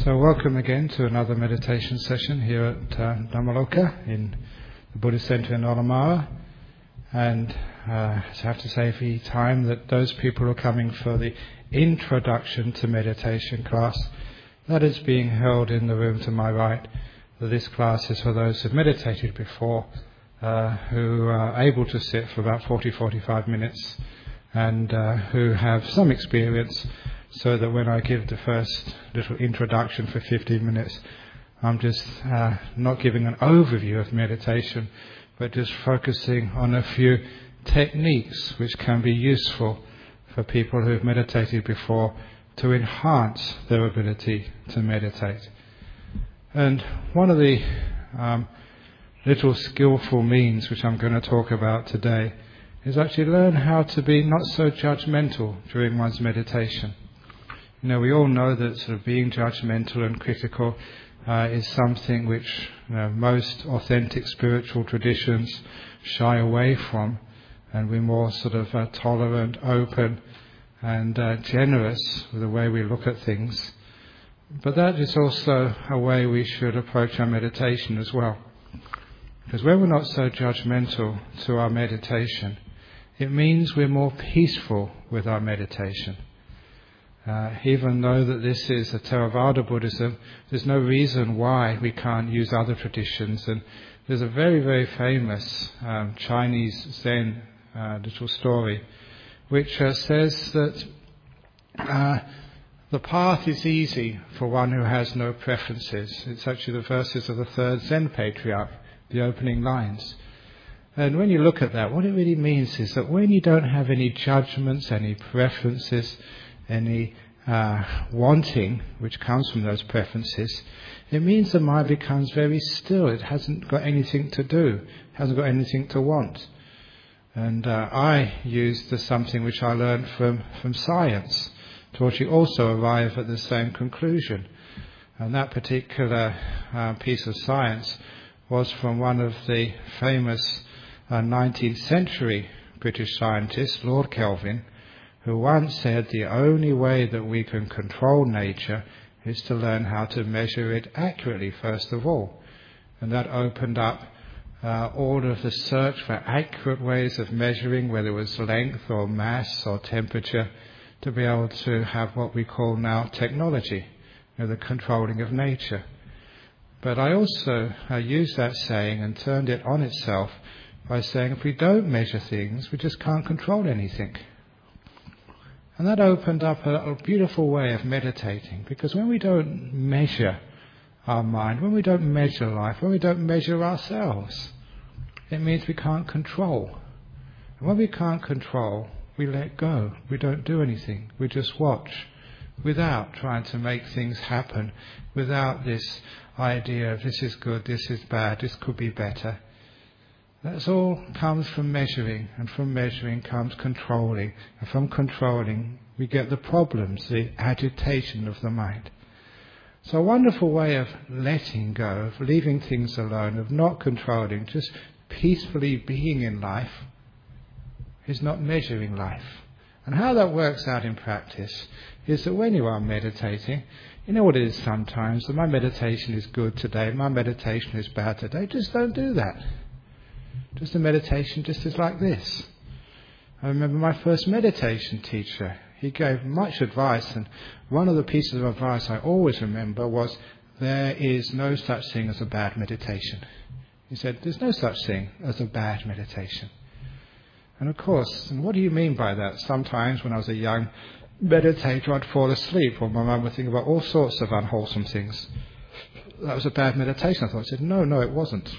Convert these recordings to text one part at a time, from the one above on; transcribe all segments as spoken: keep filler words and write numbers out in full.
So welcome again to another meditation session here at uh, Dhammaloka in the Buddhist Centre in Olamara. And uh, I have to say every time that those people who are coming for the introduction to meditation class, that is being held in the room to my right. That this class is for those who have meditated before, uh, who are able to sit for about forty to forty-five minutes and uh, who have some experience, so that when I give the first little introduction for fifteen minutes, I'm just uh, not giving an overview of meditation, but just focusing on a few techniques which can be useful for people who have meditated before to enhance their ability to meditate. And one of the um, little skillful means which I'm going to talk about today is actually learn how to be not so judgmental during one's meditation. You know, we all know that sort of being judgmental and critical uh, is something which you know, most authentic spiritual traditions shy away from, and we're more sort of uh, tolerant, open, and uh, generous with the way we look at things. But that is also a way we should approach our meditation as well. Because when we're not so judgmental to our meditation, it means we're more peaceful with our meditation. Uh, even though that this is a Theravada Buddhism, there's no reason why we can't use other traditions. And there's a very, very famous um, Chinese Zen uh, little story which uh, says that uh, the path is easy for one who has no preferences. It's actually the verses of the third Zen patriarch, the opening lines. And when you look at that, what it really means is that when you don't have any judgments, any preferences, any uh, wanting which comes from those preferences, it means the mind becomes very still. It hasn't got anything to do, hasn't got anything to want. And uh, I used the something which I learned from, from science to actually also arrive at the same conclusion. And that particular uh, piece of science was from one of the famous uh, nineteenth century British scientists, Lord Kelvin, who once said the only way that we can control nature is to learn how to measure it accurately first of all. And that opened up uh, all of the search for accurate ways of measuring, whether it was length or mass or temperature, to be able to have what we call now technology, you know, the controlling of nature. But I also uh, used that saying and turned it on itself by saying if we don't measure things, we just can't control anything. And that opened up a, a beautiful way of meditating, because when we don't measure our mind, when we don't measure life, when we don't measure ourselves, it means we can't control. And when we can't control, we let go. We don't do anything. We just watch without trying to make things happen, without this idea of this is good, this is bad, this could be better. That all comes from measuring, and from measuring comes controlling, and from controlling we get the problems, the agitation of the mind. So a wonderful way of letting go, of leaving things alone, of not controlling, just peacefully being in life, is not measuring life. And how that works out in practice is that when you are meditating, you know what it is sometimes, that my meditation is good today, my meditation is bad today. Just don't do that. Just a meditation just is like this. I remember my first meditation teacher. He gave much advice, and one of the pieces of advice I always remember was, there is no such thing as a bad meditation. He said, there's no such thing as a bad meditation. And of course, and what do you mean by that? Sometimes when I was a young meditator, I'd fall asleep, or my mind would think about all sorts of unwholesome things. That was a bad meditation. I thought, I said, no, no, it wasn't.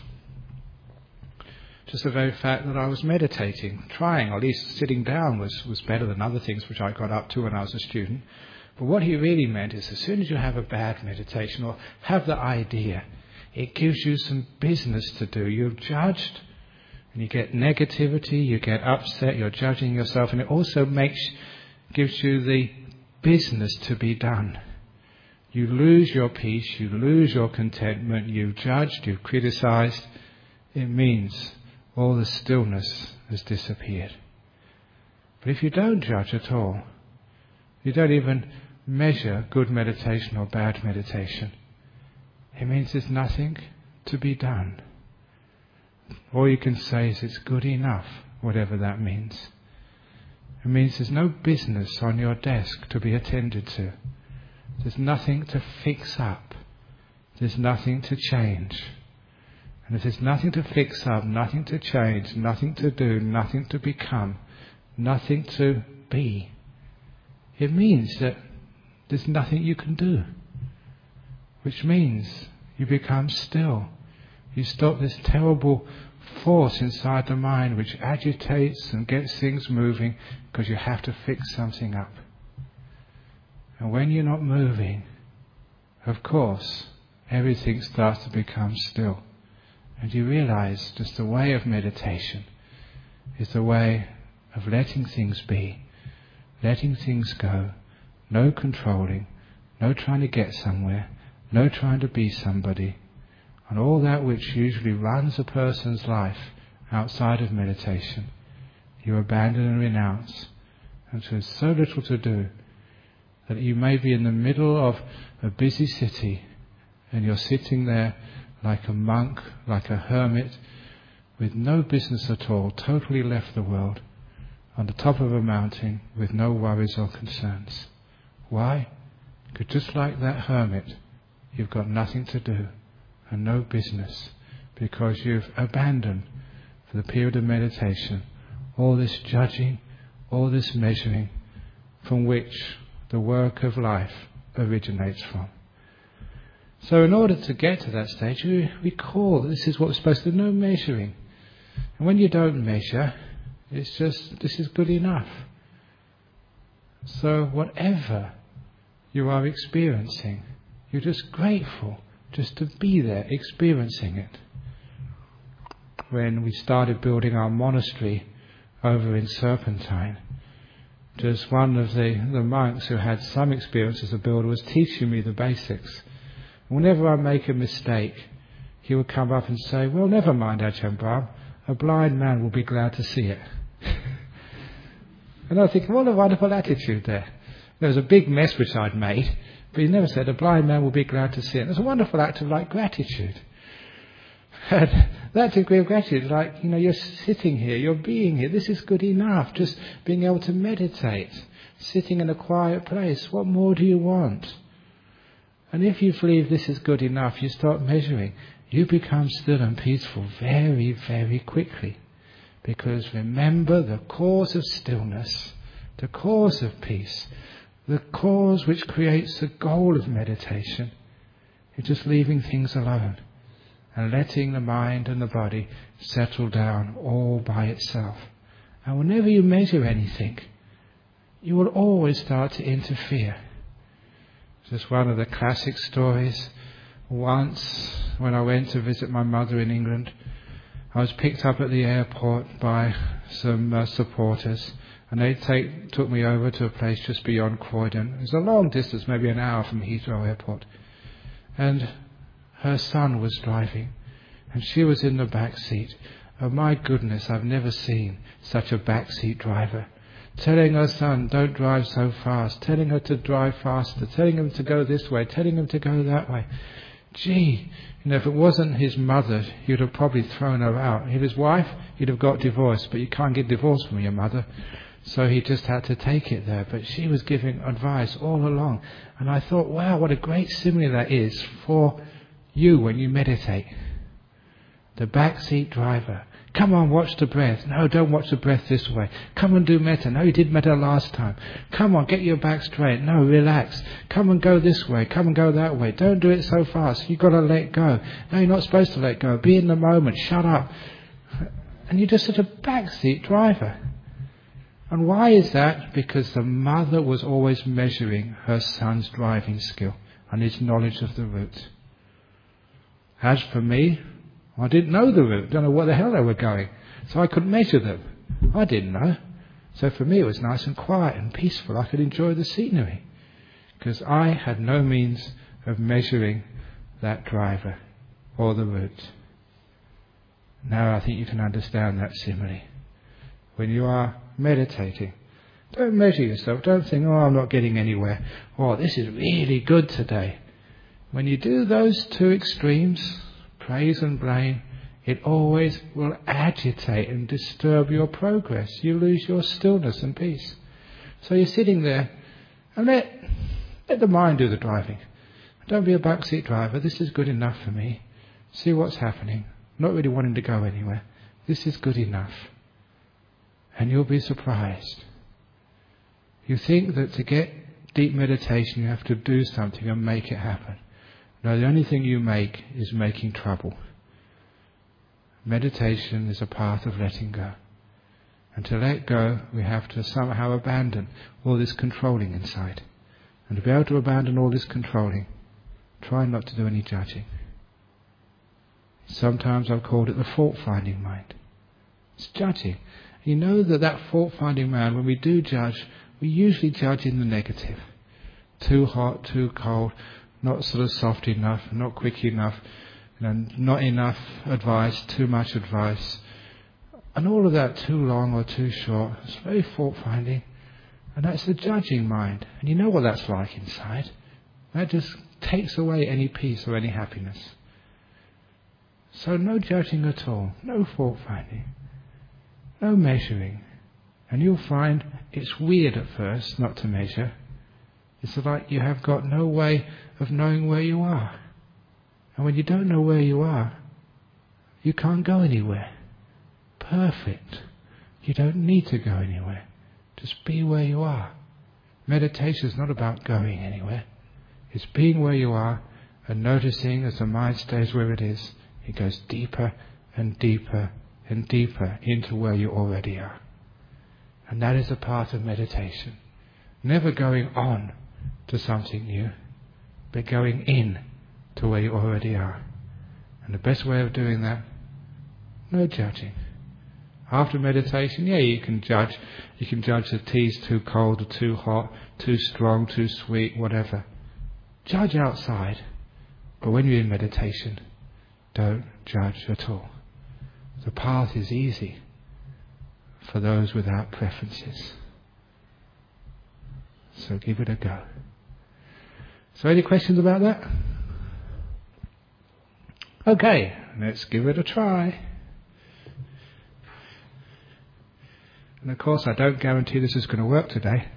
Just the very fact that I was meditating, trying, or at least sitting down was, was better than other things which I got up to when I was a student. But what he really meant is as soon as you have a bad meditation or have the idea, it gives you some business to do. You're judged and you get negativity, you get upset, you're judging yourself, and it also makes gives you the business to be done. You lose your peace, you lose your contentment, you've judged, you've criticized. It means all the stillness has disappeared. But if you don't judge at all, you don't even measure good meditation or bad meditation. It means there's nothing to be done. All you can say is it's good enough, whatever that means. It means there's no business on your desk to be attended to. There's nothing to fix up. There's nothing to change. And if there's nothing to fix up, nothing to change, nothing to do, nothing to become, nothing to be, it means that there's nothing you can do. Which means you become still. You stop this terrible force inside the mind which agitates and gets things moving because you have to fix something up. And when you're not moving, of course, everything starts to become still. And you realize just the way of meditation is the way of letting things be, letting things go, no controlling, no trying to get somewhere, no trying to be somebody. And all that which usually runs a person's life outside of meditation, you abandon and renounce. And so there's so little to do that you may be in the middle of a busy city and you're sitting there like a monk, like a hermit, with no business at all, totally left the world, on the top of a mountain with no worries or concerns. Why? Because just like that hermit, you've got nothing to do and no business, because you've abandoned, for the period of meditation, all this judging, all this measuring, from which the work of life originates from. So in order to get to that stage, we recall that this is what we're supposed to do, no measuring. And when you don't measure, it's just, this is good enough. So whatever you are experiencing, you're just grateful just to be there, experiencing it. When we started building our monastery over in Serpentine, just one of the, the monks who had some experience as a builder was teaching me the basics. Whenever I make a mistake, he would come up and say, well, never mind, Ajahn Brahm, a blind man will be glad to see it. And I was thinking, what a wonderful attitude there. There was a big mess which I'd made, but he never said, a blind man will be glad to see it. It's a wonderful act of like gratitude. And that degree of gratitude, like, you know, you're sitting here, you're being here, this is good enough. Just being able to meditate, sitting in a quiet place, what more do you want? And if you believe this is good enough, you start measuring, you become still and peaceful very, very quickly. Because remember, the cause of stillness, the cause of peace, the cause which creates the goal of meditation, is just leaving things alone and letting the mind and the body settle down all by itself. And whenever you measure anything, you will always start to interfere. Just one of the classic stories. Once, when I went to visit my mother in England, I was picked up at the airport by some uh, supporters, and they take, took me over to a place just beyond Croydon. It was a long distance, maybe an hour from Heathrow Airport. And her son was driving, and she was in the back seat. Oh my goodness, I've never seen such a back seat driver. Telling her son, don't drive so fast, telling her to drive faster, telling him to go this way, telling him to go that way. Gee, you know, if it wasn't his mother, he'd have probably thrown her out. If his wife, he'd have got divorced, but you can't get divorced from your mother. So he just had to take it there. But she was giving advice all along. And I thought, wow, what a great simile that is for you when you meditate. The backseat driver. Come on, watch the breath. No, don't watch the breath this way. Come and do metta. No, you did metta last time. Come on, get your back straight. No, relax. Come and go this way. Come and go that way. Don't do it so fast. You've got to let go. No, you're not supposed to let go. Be in the moment. Shut up. And you're just such a backseat driver. And why is that? Because the mother was always measuring her son's driving skill and his knowledge of the route. As for me, I didn't know the route, don't know where the hell they were going, so I couldn't measure them. I didn't know. So for me it was nice and quiet and peaceful. I could enjoy the scenery because I had no means of measuring that driver or the route. Now I think you can understand that simile. When you are meditating, Don't measure yourself. Don't think, oh, I'm not getting anywhere. Oh, this is really good today. When you do those two extremes, praise and blame, it always will agitate and disturb your progress. You lose your stillness and peace. So you're sitting there and let, let the mind do the driving. Don't be a backseat driver. This is good enough for me. See what's happening. Not really wanting to go anywhere. This is good enough. And you'll be surprised. You think that to get deep meditation you have to do something and make it happen. No, the only thing you make is making trouble. Meditation is a path of letting go. And to let go, we have to somehow abandon all this controlling inside. And to be able to abandon all this controlling, try not to do any judging. Sometimes I've called it the fault-finding mind. It's judging. You know that that fault-finding mind, when we do judge, we usually judge in the negative. Too hot, too cold, not sort of soft enough, not quick enough, you know, not enough advice, too much advice. And all of that too long or too short. It's very fault-finding. And that's the judging mind. And you know what that's like inside. That just takes away any peace or any happiness. So no judging at all. No fault-finding. No measuring. And you'll find it's weird at first not to measure. It's like you have got no way of knowing where you are. And when you don't know where you are, you can't go anywhere. Perfect. You don't need to go anywhere. Just be where you are. Meditation is not about going anywhere. It's being where you are and noticing as the mind stays where it is, it goes deeper and deeper and deeper into where you already are. And that is a part of meditation. Never going on to something new, but going in to where you already are. And the best way of doing that, no judging. After meditation, yeah, you can judge. You can judge the tea's too cold or too hot, too strong, too sweet, whatever. Judge outside. But when you're in meditation, don't judge at all. The path is easy for those without preferences. So give it a go. So any questions about that? Okay, let's give it a try. And of course I don't guarantee this is going to work today.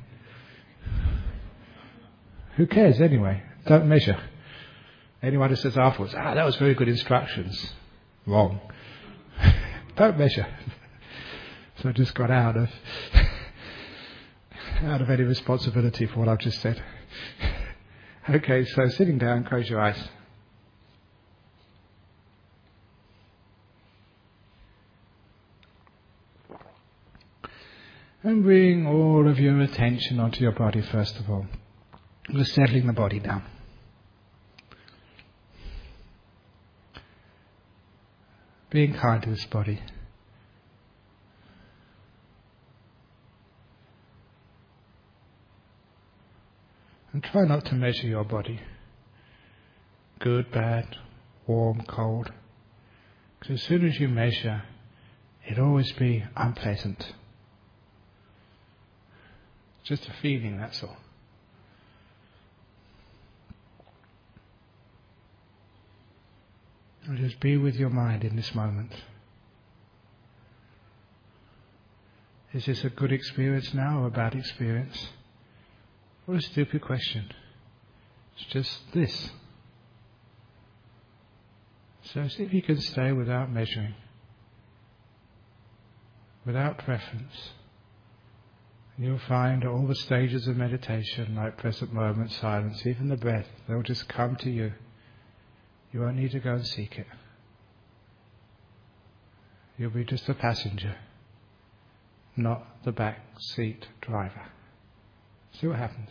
Who cares anyway? Don't measure. Anyone who says afterwards, ah, that was very good instructions. Wrong. Don't measure. So I just got out of out of any responsibility for what I've just said. Okay, so sitting down, close your eyes. And bring all of your attention onto your body first of all. We're settling the body down. Being kind to this body. And try not to measure your body. Good, bad, warm, cold. Because as soon as you measure, it'll always be unpleasant. Just a feeling, that's all. And just be with your mind in this moment. Is this a good experience now or a bad experience? What a stupid question. It's just this. So see if you can stay without measuring, without preference. And you'll find all the stages of meditation, like present moment, silence, even the breath, they'll just come to you. You won't need to go and seek it. You'll be just a passenger, not the back seat driver. See what happens.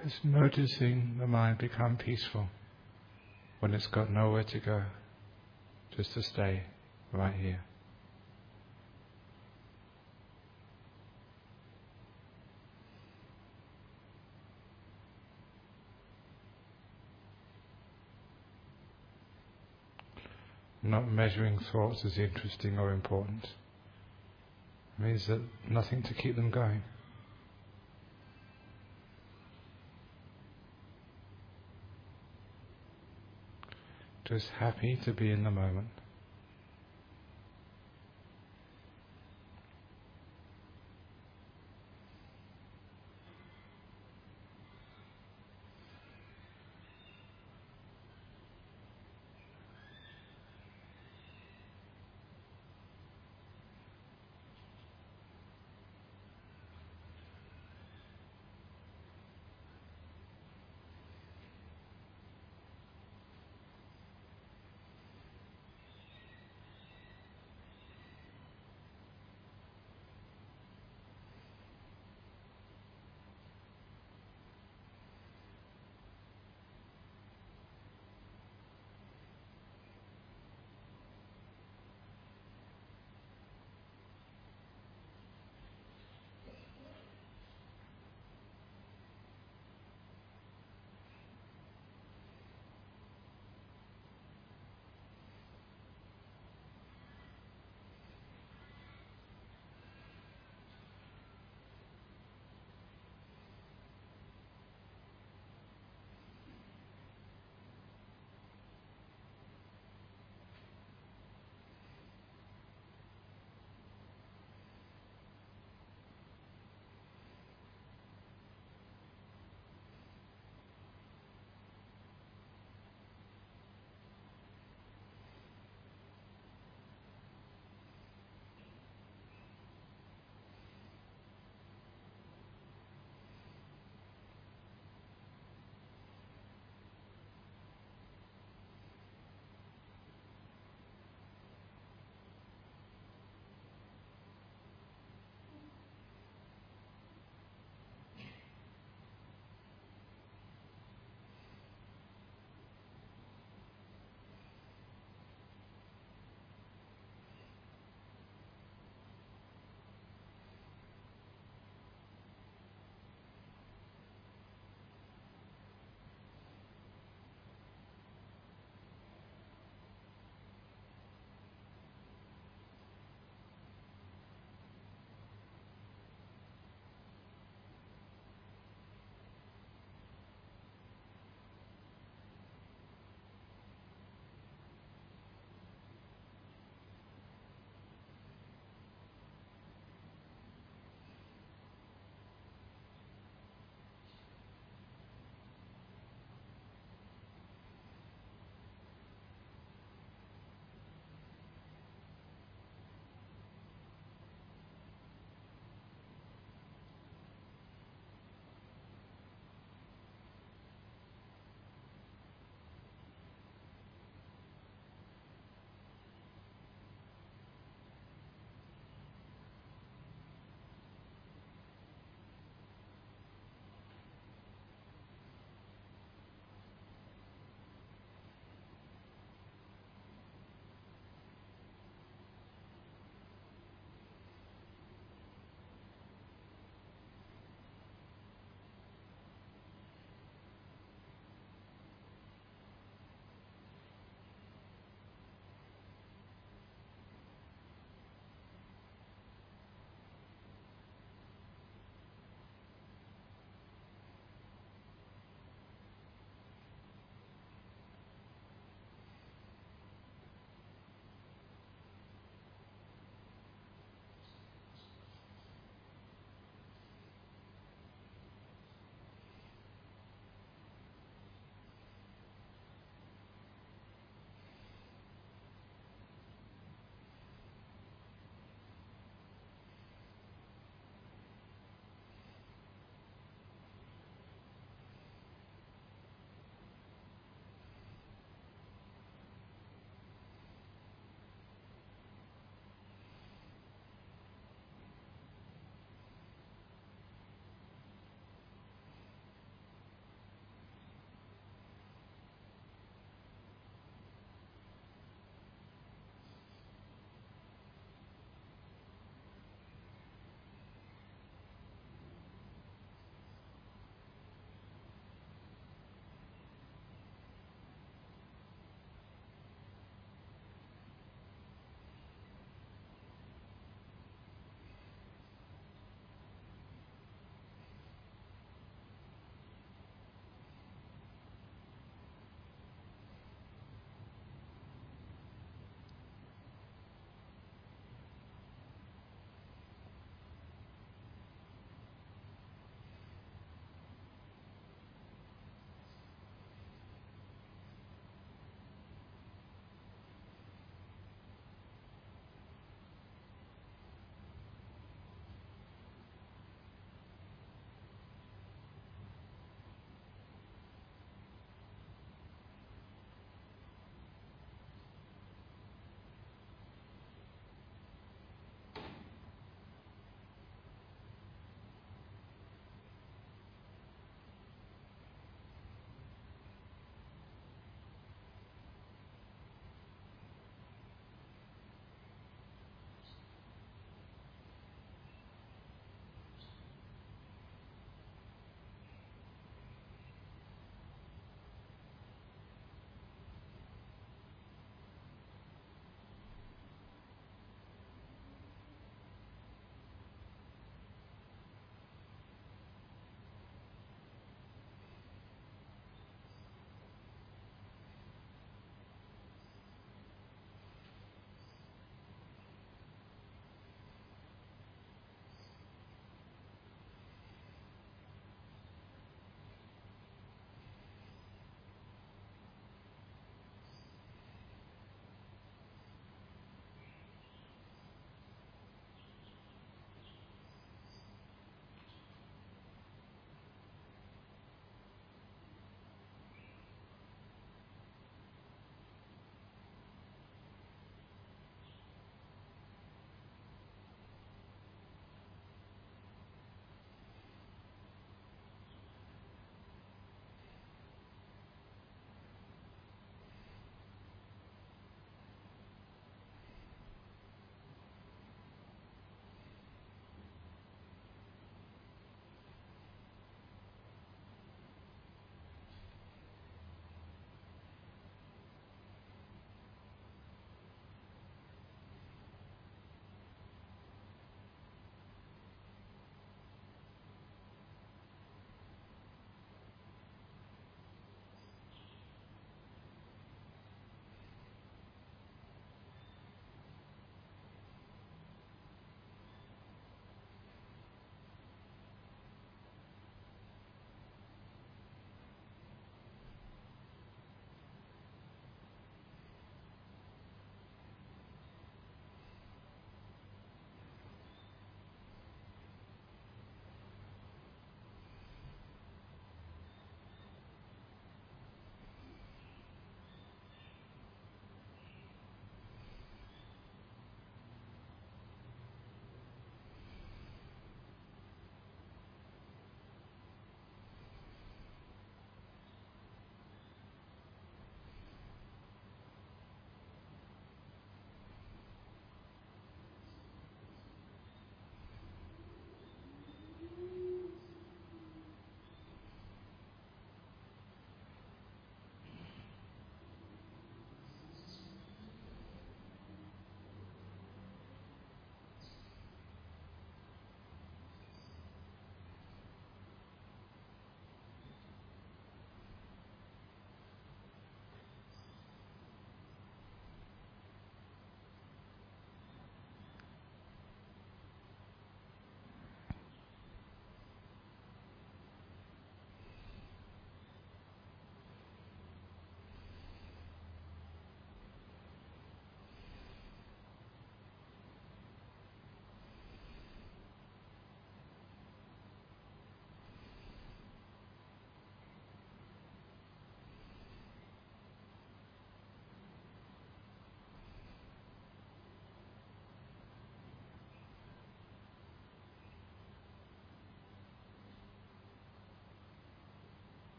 Just noticing the mind become peaceful when it's got nowhere to go, just to stay right here. Not measuring thoughts as interesting or important. It means that nothing to keep them going. Just happy to be in the moment.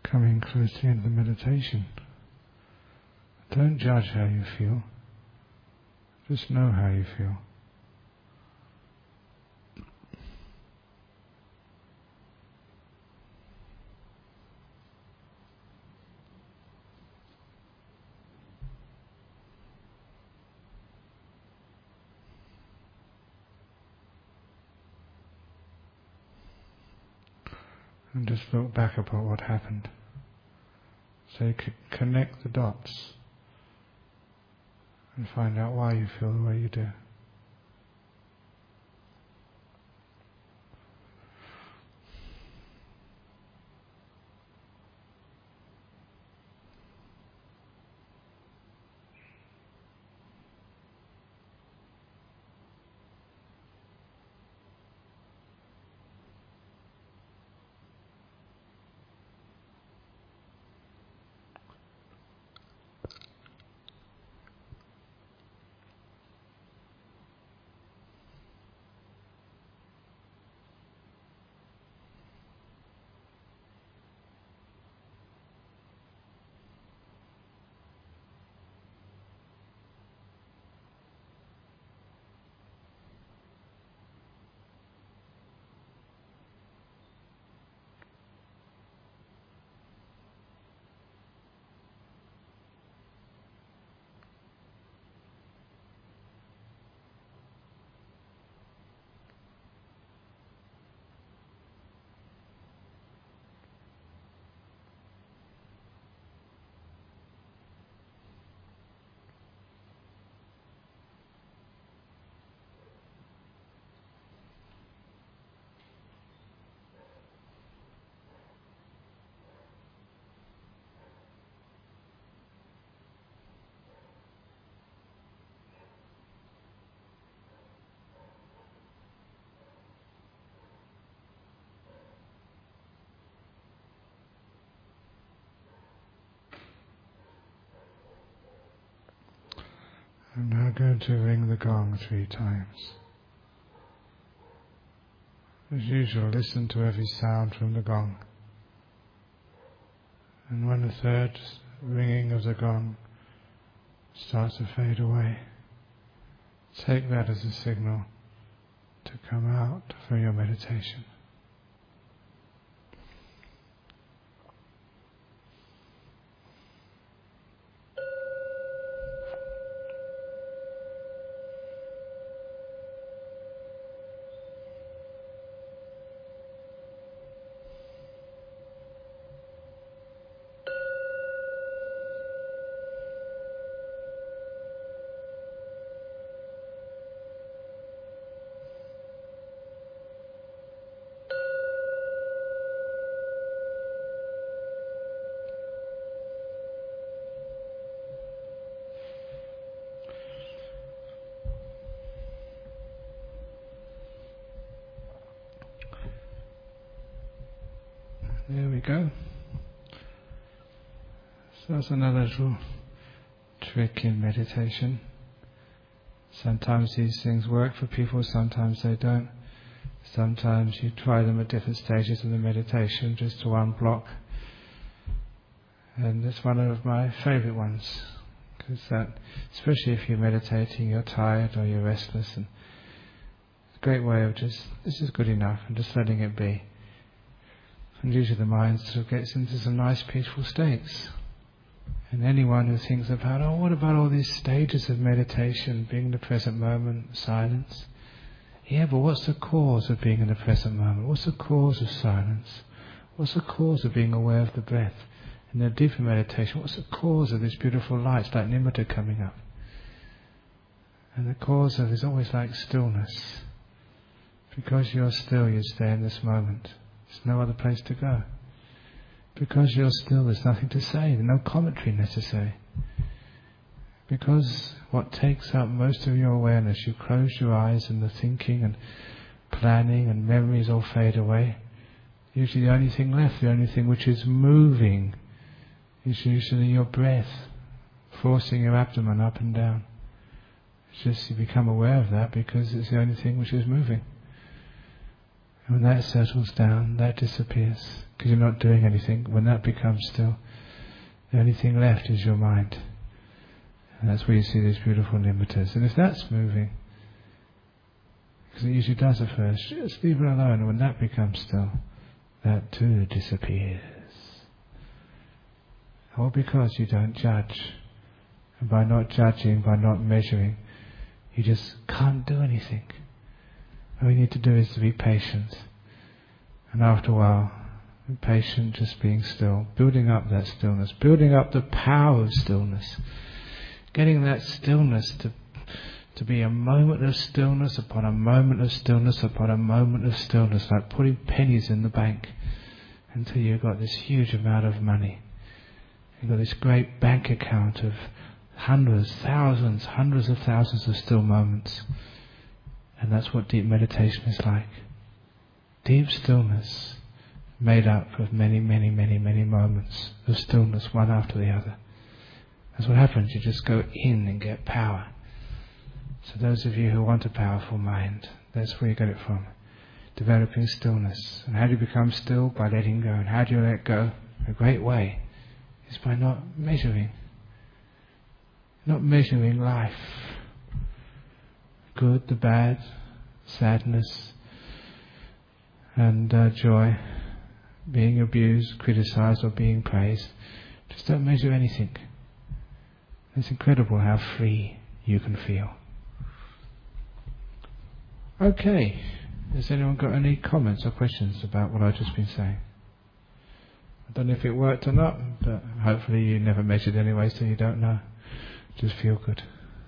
coming close to the end of the meditation. Don't judge how you feel. Just know how you feel. And just look back upon what happened. So you can connect the dots and find out why you feel the way you do. I'm now going to ring the gong three times. As usual, listen to every sound from the gong. And when the third ringing of the gong starts to fade away, take that as a signal to come out from your meditation. There we go. So that's another little trick in meditation. Sometimes these things work for people, sometimes they don't. Sometimes you try them at different stages of the meditation just to unblock. And it's one of my favourite ones, because that, especially if you're meditating, you're tired or you're restless, and it's a great way of just, this is good enough, and just letting it be. And usually the mind sort of gets into some nice peaceful states. And anyone who thinks about, oh, what about all these stages of meditation, being in the present moment, silence? Yeah, but what's the cause of being in the present moment? What's the cause of silence? What's the cause of being aware of the breath? In the deeper meditation, what's the cause of this beautiful light, like nimitta coming up? And the cause of it is always like stillness. Because you're still, you stay in this moment. There's no other place to go. Because you're still, there's nothing to say, there's no commentary necessary. Because what takes up most of your awareness, you close your eyes and the thinking and planning and memories all fade away. Usually the only thing left, the only thing which is moving, is usually your breath, forcing your abdomen up and down. It's just you become aware of that because it's the only thing which is moving. And when that settles down, that disappears, because you're not doing anything. When that becomes still, the only thing left is your mind. And that's where you see these beautiful nimittas. And if that's moving, because it usually does at first, just leave it alone. And when that becomes still, that too disappears. All because you don't judge. And by not judging, by not measuring, you just can't do anything. All you need to do is to be patient. And after a while, be patient, just being still, building up that stillness, building up the power of stillness, getting that stillness to to be a moment of stillness upon a moment of stillness upon a moment of stillness, like putting pennies in the bank until you've got this huge amount of money. You've got this great bank account of hundreds, thousands, hundreds of thousands of still moments. And that's what deep meditation is like. Deep stillness made up of many, many, many, many moments of stillness, one after the other. That's what happens. You just go in and get power. So those of you who want a powerful mind, that's where you get it from. Developing stillness. And how do you become still? By letting go. And how do you let go? A great way is by not measuring. Not measuring life. Good, the bad, sadness, and uh, joy, being abused, criticized, or being praised. Just don't measure anything. It's incredible how free you can feel. Okay, has anyone got any comments or questions about what I've just been saying? I don't know if it worked or not, but hopefully you never measured anyway, so you don't know. Just feel good.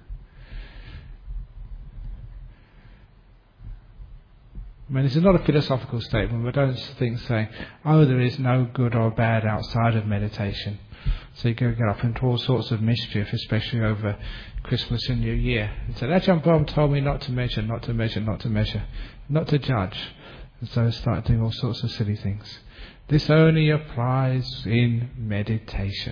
I mean, this is not a philosophical statement, but don't think saying, oh, there is no good or bad outside of meditation. So you go get up into all sorts of mischief, especially over Christmas and New Year. And so Ajahn Brahm told me not to measure, not to measure, not to measure, not to judge. And so I started doing all sorts of silly things. This only applies in meditation.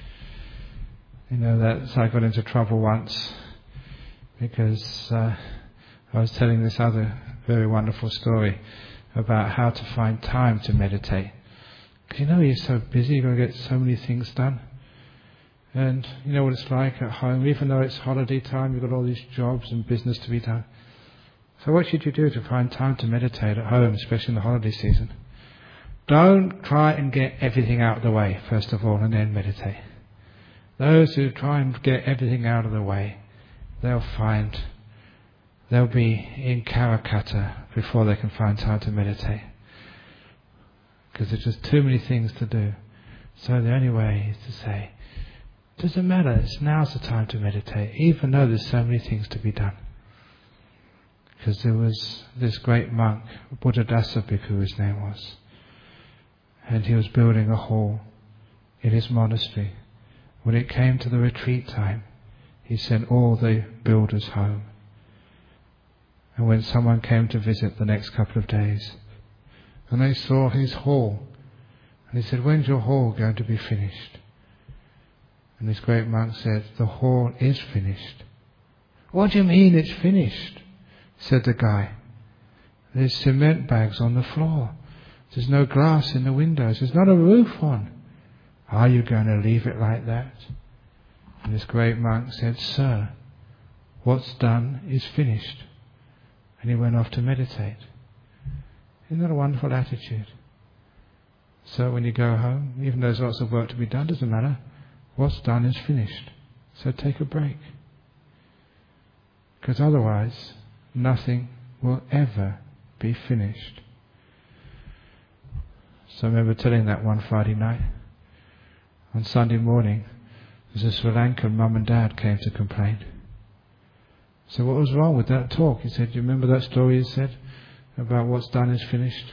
You know, that so I got into trouble once because uh, I was telling this other very wonderful story about how to find time to meditate. Because you know you're so busy, you've got to get so many things done. And you know what it's like at home, even though it's holiday time, you've got all these jobs and business to be done. So what should you do to find time to meditate at home, especially in the holiday season? Don't try and get everything out of the way, first of all, and then meditate. Those who try and get everything out of the way, they'll find they'll be in Karakata before they can find time to meditate. Because there's just too many things to do. So the only way is to say, doesn't matter, it's now's the time to meditate, even though there's so many things to be done. Because there was this great monk, Buddhadasa Bhikkhu his name was, and he was building a hall in his monastery. When it came to the retreat time, he sent all the builders home. And when someone came to visit the next couple of days, and they saw his hall, and he said, when's your hall going to be finished? And this great monk said, the hall is finished. What do you mean it's finished? Said the guy. There's cement bags on the floor. There's no glass in the windows. There's not a roof on. Are you going to leave it like that? And this great monk said, sir, what's done is finished. And he went off to meditate. Isn't that a wonderful attitude? So when you go home, even though there's lots of work to be done, doesn't matter. What's done is finished. So take a break. Because otherwise, nothing will ever be finished. So I remember telling that one Friday night. On Sunday morning, there's a Sri Lankan mum and dad came to complain. So what was wrong with that talk? He said, do you remember that story he said about what's done is finished?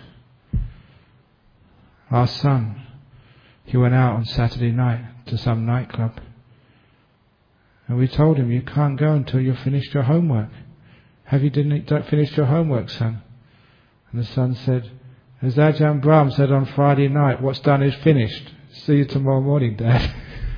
Our son, he went out on Saturday night to some nightclub. And we told him, you can't go until you've finished your homework. Have you didn't finished your homework, son? And the son said, as Ajahn Brahm said on Friday night, what's done is finished. See you tomorrow morning, Dad.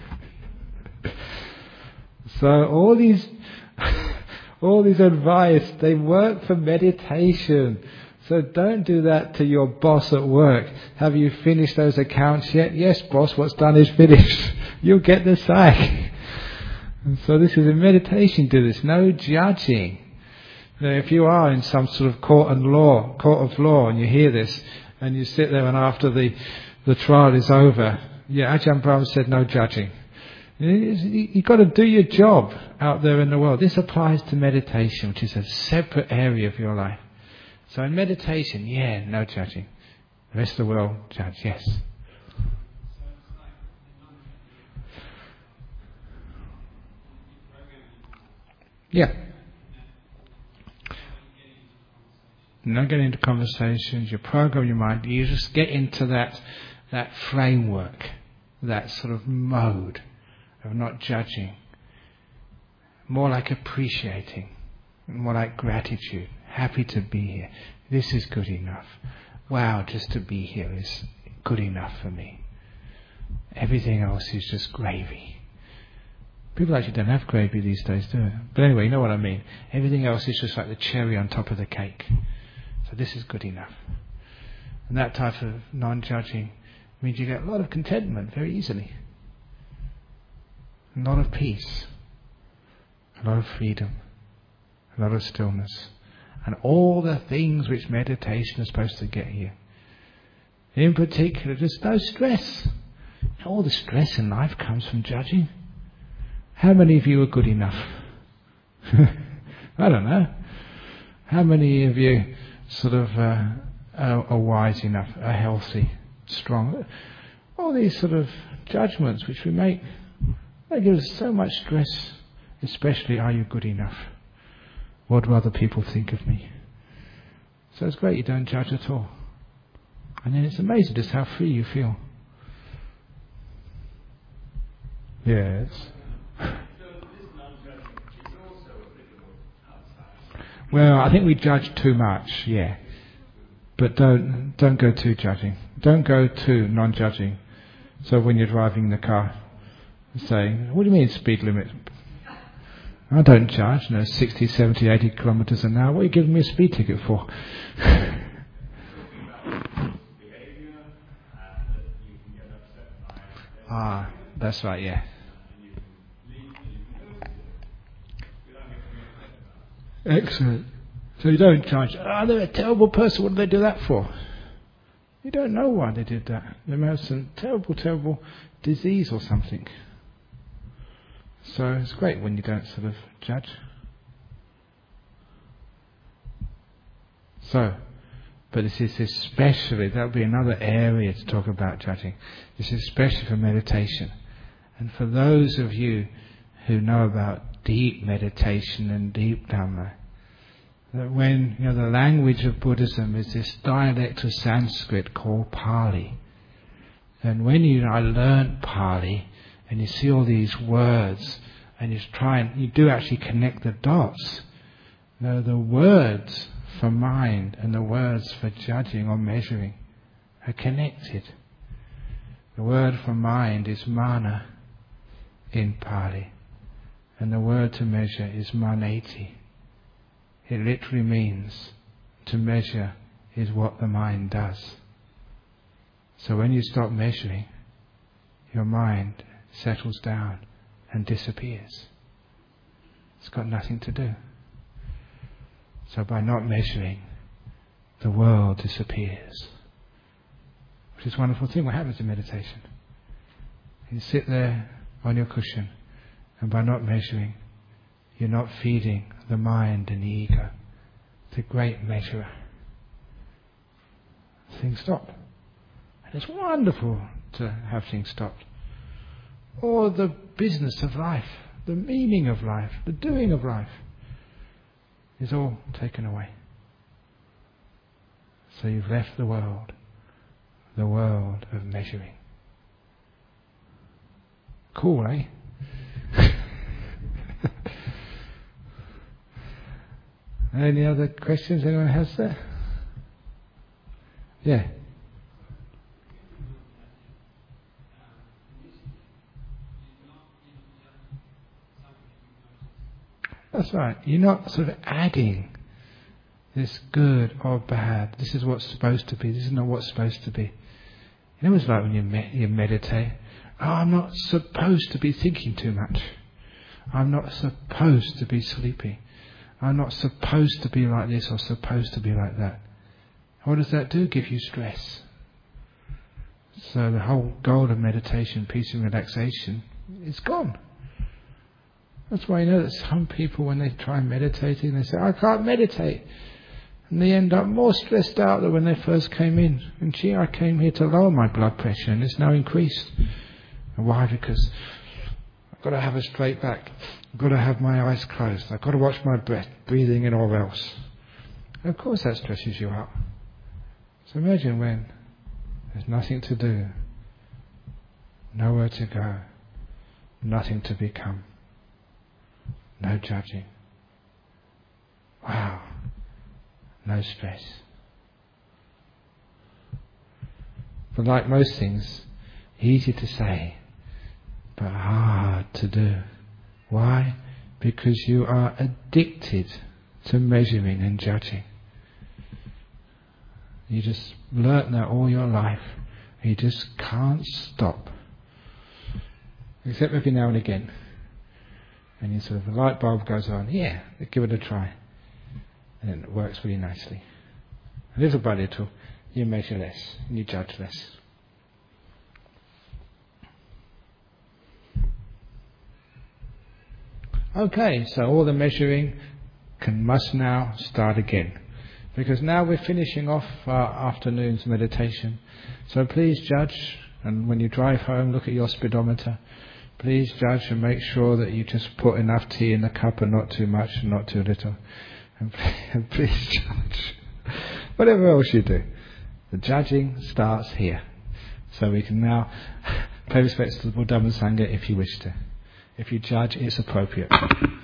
So all these all these advice, they work for meditation. So don't do that to your boss at work. Have you finished those accounts yet? Yes, boss, what's done is finished. You'll get the sack. And so this is a meditation, do this. No judging. Now, if you are in some sort of court and law, court of law, and you hear this, and you sit there, and after the, the trial is over, yeah, Ajahn Brahm said no judging. You've got to do your job out there in the world. This applies to meditation, which is a separate area of your life. So in meditation, yeah, no judging. The rest of the world, judge, yes. Yeah. Not get into conversations, you program your mind, you just get into that that framework, that sort of mode of not judging. More like appreciating, more like gratitude. Happy to be here. This is good enough. Wow, just to be here is good enough for me. Everything else is just gravy. People actually don't have gravy these days, do they? But anyway, you know what I mean. Everything else is just like the cherry on top of the cake. So this is good enough. And that type of non-judging means you get a lot of contentment very easily. A lot of peace. A lot of freedom. A lot of stillness. And all the things which meditation is supposed to get you. In particular, just no stress. All the stress in life comes from judging. How many of you are good enough? I don't know. How many of you sort of uh, are, are wise enough, are healthy, strong? All these sort of judgments which we make, they give us so much stress, especially are you good enough? What do other people think of me? So it's great you don't judge at all. And then it's amazing just how free you feel. Yes. Well, I think we judge too much, yeah. But don't don't go too judging. Don't go too non-judging. So when you're driving in the car, saying, what do you mean speed limit? I don't judge, no, sixty, seventy, eighty kilometres an hour. What are you giving me a speed ticket for? Ah, that's right, yeah. Excellent. So you don't judge. Ah, they're a terrible person. What did they do that for? You don't know why they did that. They may have some terrible, terrible disease or something. So it's great when you don't sort of judge. So, but this is especially, that would be another area to talk about judging. This is especially for meditation. And for those of you who know about deep meditation and deep Dhamma, that when, you know, the language of Buddhism is this dialect of Sanskrit called Pali. And when you, I learnt Pali, and you see all these words, and you try and you do actually connect the dots. You know, the words for mind and the words for judging or measuring are connected. The word for mind is mana in Pali, and the word to measure is maneti. It literally means to measure is what the mind does. So when you stop measuring, your mind settles down and disappears. It's got nothing to do. So by not measuring, the world disappears. Which is a wonderful thing. What happens in meditation? You sit there on your cushion, and by not measuring, you're not feeding the mind and the ego, the great measurer. Things stop. And it's wonderful to have things stopped. Or the business of life, the meaning of life, the doing of life is all taken away. So you've left the world, the world of measuring. Cool, eh? Any other questions anyone has there? Yeah. That's right. You're not sort of adding. this good or bad, this is what's supposed to be, this is not what's supposed to be. You know what it's like when you, me- you meditate? Oh, I'm not supposed to be thinking too much. I'm not supposed to be sleepy. I'm not supposed to be like this or supposed to be like that. What does that do? Give you stress. So the whole goal of meditation, peace and relaxation, is gone. That's why you know that some people, when they try meditating, they say, I can't meditate. And they end up more stressed out than when they first came in. And gee, I came here to lower my blood pressure and it's now increased. And why? Because I've got to have a straight back. I've got to have my eyes closed. I've got to watch my breath, breathing and all else. And of course that stresses you out. So imagine when there's nothing to do, nowhere to go, nothing to become, no judging. Wow, no stress. But like most things, easy to say, but hard to do. Why? Because you are addicted to measuring and judging. You just learnt that all your life. You just can't stop. Except every now and again. And you sort of, the light bulb goes on. Yeah, give it a try. And then it works really nicely. Little by little, you measure less and you judge less. Okay, so all the measuring can must now start again. Because now we're finishing off our afternoon's meditation. So please judge, and when you drive home, look at your speedometer. Please judge and make sure that you just put enough tea in the cup and not too much and not too little. And please, and please judge. Whatever else you do. The judging starts here. So we can now pay respects to the Buddha and Sangha if you wish to. If you judge, it's appropriate.